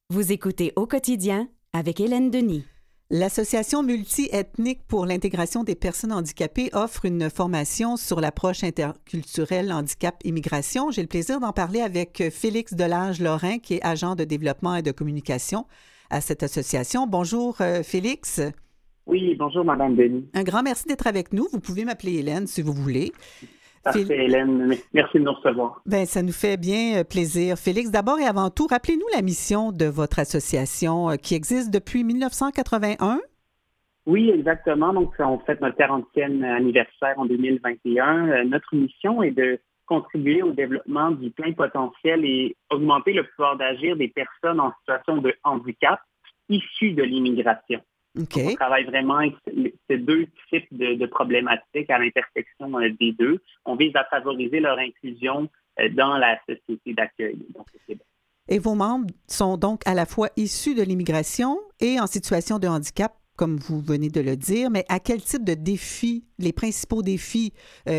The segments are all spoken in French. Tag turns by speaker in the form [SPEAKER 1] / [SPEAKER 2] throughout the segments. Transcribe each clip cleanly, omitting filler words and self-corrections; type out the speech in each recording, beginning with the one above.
[SPEAKER 1] Vous écoutez Au quotidien avec Hélène Denis.
[SPEAKER 2] L'Association multiethnique pour l'intégration des personnes handicapées offre une formation sur l'approche interculturelle handicap-immigration. J'ai le plaisir d'en parler avec Félix Delage-Lorrain, qui est agent de développement et de communication à cette association. Bonjour, Félix.
[SPEAKER 3] Oui, bonjour, Madame Denis.
[SPEAKER 2] Un grand merci d'être avec nous. Vous pouvez m'appeler Hélène si vous voulez.
[SPEAKER 3] Parfait, Hélène. Merci de nous recevoir.
[SPEAKER 2] Bien, ça nous fait bien plaisir. Félix, d'abord et avant tout, rappelez-nous la mission de votre association qui existe depuis 1981.
[SPEAKER 3] Oui, exactement. Donc, on fête notre 40e anniversaire en 2021. Notre mission est de contribuer au développement du plein potentiel et augmenter le pouvoir d'agir des personnes en situation de handicap issues de l'immigration.
[SPEAKER 2] OK.
[SPEAKER 3] Donc, on travaille vraiment avec ces deux types de problématiques à l'intersection des deux. On vise à favoriser leur inclusion dans la société d'accueil. Donc, au Québec.
[SPEAKER 2] Et vos membres sont donc à la fois issus de l'immigration et en situation de handicap, comme vous venez de le dire, mais à quel type de défis, les principaux défis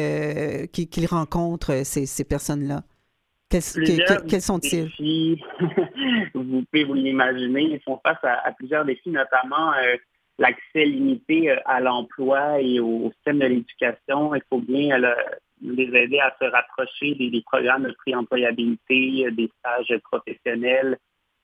[SPEAKER 2] qu'ils rencontrent, ces personnes-là? Quels sont-ils?
[SPEAKER 3] Défis, vous pouvez vous l'imaginer, ils font face à plusieurs défis, notamment l'accès limité à l'emploi et au système de l'éducation. Il faut bien les aider à se rapprocher des programmes de pré-employabilité, des stages professionnels,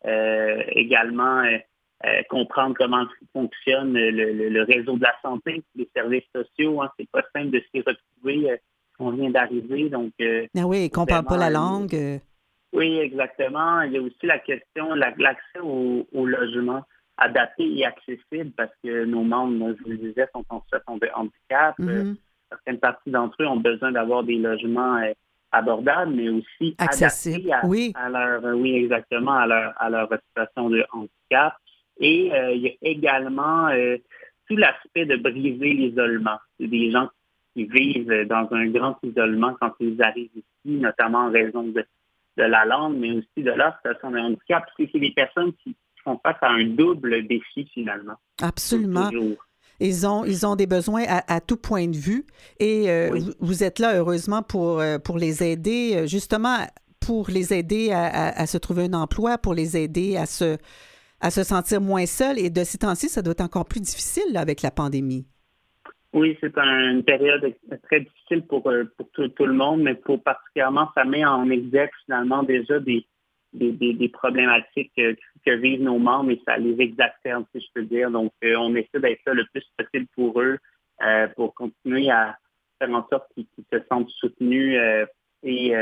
[SPEAKER 3] également comprendre comment fonctionne le réseau de la santé, les services sociaux. C'est pas simple de s'y retrouver. On vient d'arriver, donc...
[SPEAKER 2] Ah oui, qu'on ne parle pas la langue.
[SPEAKER 3] Oui, exactement. Il y a aussi la question, l'accès au logement adapté et accessible, parce que nos membres, je vous le disais, sont en situation de handicap.
[SPEAKER 2] Mm-hmm.
[SPEAKER 3] Certaines parties d'entre eux ont besoin d'avoir des logements abordables, mais aussi
[SPEAKER 2] accessible.
[SPEAKER 3] adaptés à leur, oui, exactement, à leur situation de handicap. Et il y a également tout l'aspect de briser l'isolement. C'est des gens qui vivent dans un grand isolement quand ils arrivent ici, notamment en raison de la langue, mais aussi de leur situation de handicap. Parce que c'est des personnes qui font face à un double défi, finalement.
[SPEAKER 2] Absolument.
[SPEAKER 3] Toujours.
[SPEAKER 2] Ils ont des besoins à tout point de vue. Et
[SPEAKER 3] Oui.
[SPEAKER 2] vous êtes là, heureusement, pour les aider, justement, pour les aider à se trouver un emploi, pour les aider à se sentir moins seuls. Et de ces temps-ci, ça doit être encore plus difficile là, avec la pandémie.
[SPEAKER 3] Oui, c'est une période très difficile pour tout le monde, mais particulièrement, ça met en exergue finalement déjà des problématiques que vivent nos membres et ça les exacerbe, si je peux dire. Donc, on essaie d'être là le plus possible pour eux, pour continuer à faire en sorte qu'ils se sentent soutenus et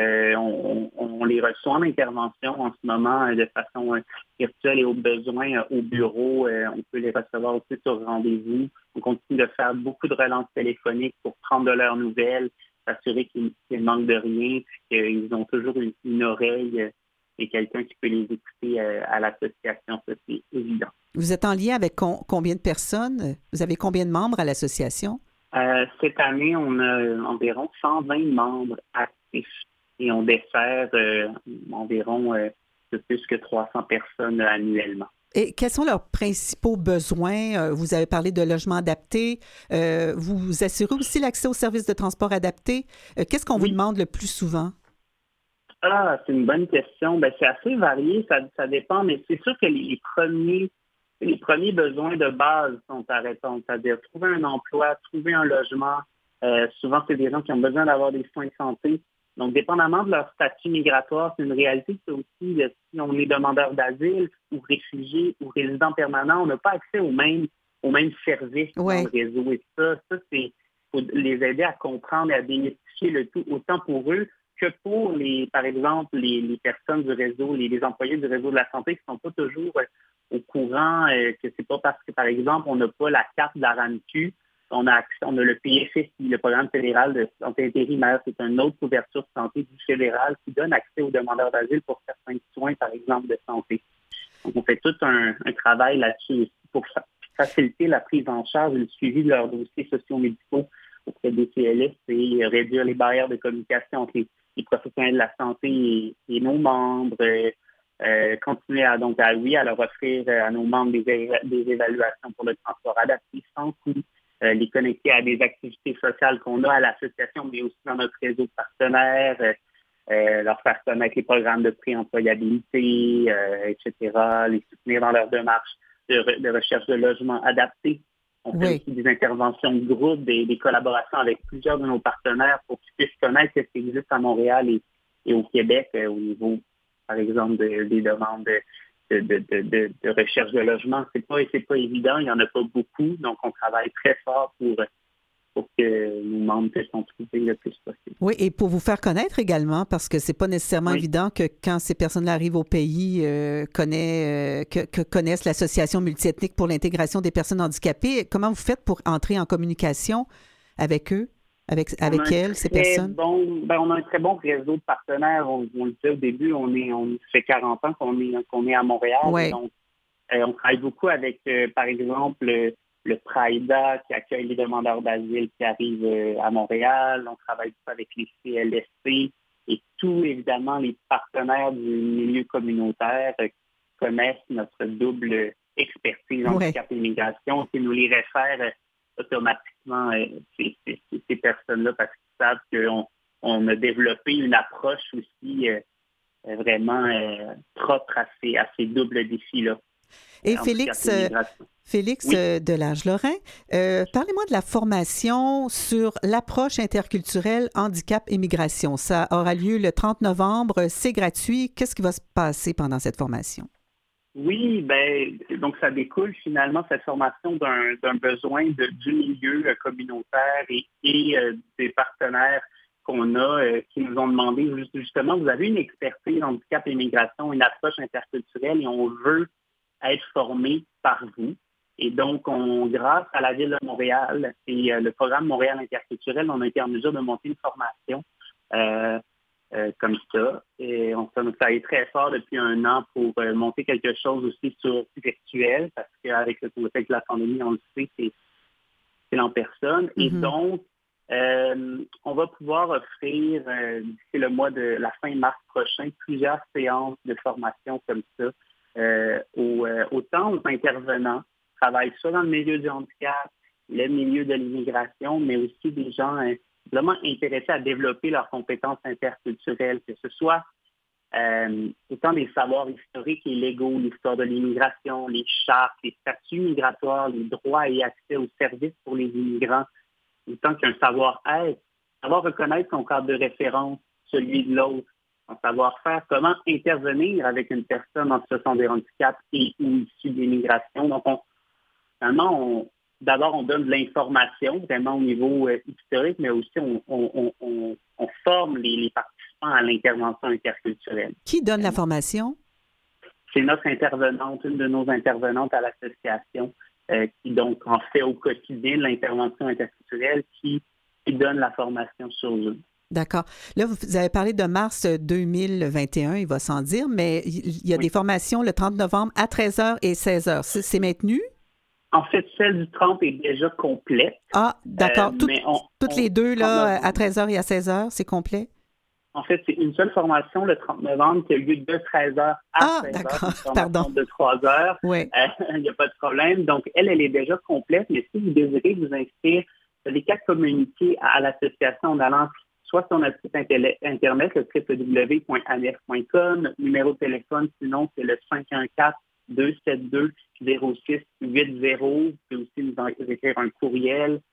[SPEAKER 3] on les reçoit en intervention en ce moment de façon virtuelle et au besoin au bureau. On peut les recevoir aussi sur rendez-vous. On continue de faire beaucoup de relances téléphoniques pour prendre de leurs nouvelles, s'assurer qu'ils ne manquent de rien, puis qu'ils ont toujours une oreille et quelqu'un qui peut les écouter à l'association. Ça, c'est évident.
[SPEAKER 2] Vous êtes en lien avec combien de personnes? Vous avez combien de membres à l'association?
[SPEAKER 3] Cette année, on a environ 120 membres actifs et on dessert environ de plus que 300 personnes annuellement.
[SPEAKER 2] Et quels sont leurs principaux besoins? Vous avez parlé de logement adapté. Vous assurez aussi l'accès aux services de transport adaptés. Qu'est-ce qu'on vous demande le plus souvent?
[SPEAKER 3] C'est une bonne question. C'est assez varié, ça dépend, mais c'est sûr que les premiers besoins de base sont à répondre, c'est-à-dire trouver un emploi, trouver un logement. Souvent, c'est des gens qui ont besoin d'avoir des soins de santé. Donc, dépendamment de leur statut migratoire, c'est une réalité. C'est aussi, si on est demandeur d'asile ou réfugié ou résident permanent, on n'a pas accès aux mêmes services dans le réseau. Et ça, c'est faut les aider à comprendre et à démystifier le tout, autant pour eux que pour, par exemple, les personnes du réseau, les employés du réseau de la santé qui ne sont pas toujours au courant, que c'est pas parce que, par exemple, on n'a pas la carte de la RAMQ, on a le PFSI, le Programme fédéral de santé intérimaire, c'est une autre couverture de santé du fédéral qui donne accès aux demandeurs d'asile pour certains soins, par exemple, de santé. Donc, on fait tout un travail là-dessus aussi pour faciliter la prise en charge et le suivi de leurs dossiers socio-médicaux auprès des CLS et réduire les barrières de communication entre les professionnels de la santé et nos membres. Continuer à leur offrir à nos membres des évaluations pour le transport adapté sans coût, les connecter à des activités sociales qu'on a à l'association, mais aussi dans notre réseau de partenaires, leur faire connaître les programmes de pré-employabilité, etc., les soutenir dans leur démarche de recherche de logement adapté. On fait aussi des interventions de groupe, des collaborations avec plusieurs de nos partenaires pour qu'ils puissent connaître ce qui existe à Montréal et au Québec au niveau, par exemple, des demandes de recherche de logement. C'est pas évident, il n'y en a pas beaucoup, donc on travaille très fort pour que nos membres puissent en trouver le plus possible.
[SPEAKER 2] Oui, et pour vous faire connaître également, parce que c'est pas nécessairement évident que quand ces personnes-là arrivent au pays, connaissent l'Association multiethnique pour l'intégration des personnes handicapées. Comment vous faites pour entrer en communication avec eux, avec elles, ces personnes?
[SPEAKER 3] On a un très bon réseau de partenaires. On le dit au début, on fait 40 ans qu'on est à Montréal.
[SPEAKER 2] Ouais.
[SPEAKER 3] Donc, on travaille beaucoup avec, par exemple, le PRAIDA qui accueille les demandeurs d'asile qui arrivent à Montréal. On travaille beaucoup avec les CLSC et tout, évidemment, les partenaires du milieu communautaire connaissent notre double expertise en handicap et immigration, qui nous les réfèrent automatiquement ces personnes-là parce qu'ils savent qu'on a développé une approche aussi vraiment propre à ces doubles défis-là.
[SPEAKER 2] Et Félix Delage-Lorrain, parlez-moi de la formation sur l'approche interculturelle handicap-immigration. Ça aura lieu le 30 novembre. C'est gratuit. Qu'est-ce qui va se passer pendant cette formation?
[SPEAKER 3] Oui, donc ça découle finalement cette formation d'un besoin du milieu communautaire et des partenaires qu'on a qui nous ont demandé justement, vous avez une expertise en handicap et immigration, une approche interculturelle et on veut être formé par vous. Et donc, grâce à la Ville de Montréal et le programme Montréal interculturel, on a été en mesure de monter une formation comme ça. Et on s'est travaillé très fort depuis un an pour monter quelque chose aussi sur virtuel, parce qu'avec le contexte de la pandémie, on le sait, c'est en personne. Mm-hmm. Et donc, on va pouvoir offrir, d'ici le mois de la fin mars prochain, plusieurs séances de formation comme ça, autant aux intervenants qui travaillent soit dans le milieu du handicap, le milieu de l'immigration, mais aussi des gens vraiment intéressés à développer leurs compétences interculturelles, que ce soit autant des savoirs historiques et légaux, l'histoire de l'immigration, les chartes, les statuts migratoires, les droits et accès aux services pour les immigrants, autant qu'un savoir-être, savoir reconnaître son cadre de référence, celui de l'autre, son savoir-faire, comment intervenir avec une personne en situation de handicap et ou issue de l'immigration. Donc, d'abord, on donne de l'information vraiment au niveau historique, mais aussi on forme les participants à l'intervention interculturelle.
[SPEAKER 2] Qui donne la formation?
[SPEAKER 3] C'est notre intervenante, une de nos intervenantes à l'association, qui donc en fait au quotidien de l'intervention interculturelle, qui donne la formation sur Zoom.
[SPEAKER 2] D'accord. Là, vous avez parlé de mars 2021, il va sans dire, mais il y a des formations le 30 novembre à 13h et 16h. C'est maintenu?
[SPEAKER 3] En fait, celle du 30 est déjà complète.
[SPEAKER 2] Ah, d'accord. Toutes les deux, là, à 13h et à 16h, c'est complet?
[SPEAKER 3] En fait, c'est une seule formation le 30 novembre qui a lieu de 13h à 16h.
[SPEAKER 2] D'accord.
[SPEAKER 3] Une
[SPEAKER 2] Pardon.
[SPEAKER 3] De 3 heures.
[SPEAKER 2] Oui.
[SPEAKER 3] Il n'y a pas de problème. Donc, elle est déjà complète, mais si vous désirez vous inscrire, vous avez qu'à communiquer à l'association en allant soit sur notre site Internet, le www.anef.com. Notre numéro de téléphone, sinon, c'est le 514-272-0680. Vous pouvez aussi nous écrire un courriel,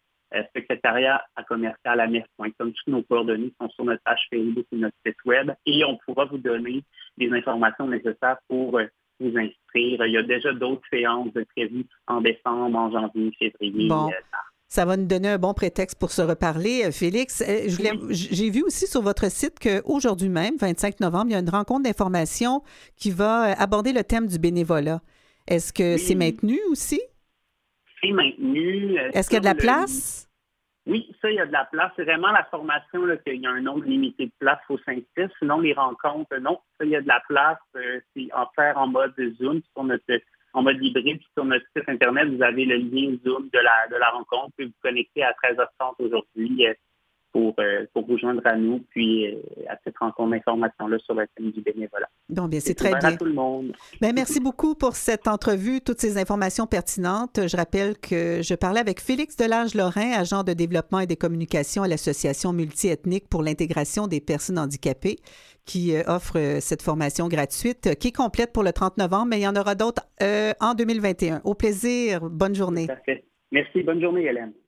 [SPEAKER 3] secrétariat@commercialanef.com. Toutes nos coordonnées sont sur notre page Facebook et notre site web et on pourra vous donner des informations nécessaires pour vous inscrire. Il y a déjà d'autres séances prévues en décembre, en janvier, février.
[SPEAKER 2] Bon. Ça va nous donner un bon prétexte pour se reparler. Félix, j'ai vu aussi sur votre site qu'aujourd'hui même, 25 novembre, il y a une rencontre d'information qui va aborder le thème du bénévolat. Est-ce que c'est maintenu aussi?
[SPEAKER 3] C'est maintenu.
[SPEAKER 2] Est-ce qu'il y a de la place?
[SPEAKER 3] Oui, ça, il y a de la place. C'est vraiment la formation là, qu'il y a un nombre limité de place, il faut s'inscrire. Sinon, les rencontres, non, ça, il y a de la place. C'est en faire en mode Zoom, en mode hybride. Sur notre site Internet, vous avez le lien Zoom de la rencontre. Vous pouvez vous connecter à 13h30 aujourd'hui pour vous joindre à nous, puis à cette rencontre d'information-là sur le thème du bénévolat.
[SPEAKER 2] Bon, bien, c'est très bien.
[SPEAKER 3] À tout le monde.
[SPEAKER 2] Bien, merci beaucoup pour cette entrevue, toutes ces informations pertinentes. Je rappelle que je parlais avec Félix Delage-Lorrain, agent de développement et des communications à l'Association multiethnique pour l'intégration des personnes handicapées, qui offre cette formation gratuite, qui est complète pour le 30 novembre, mais il y en aura d'autres en 2021. Au plaisir. Bonne journée.
[SPEAKER 3] Tout à fait. Merci. Bonne journée, Hélène.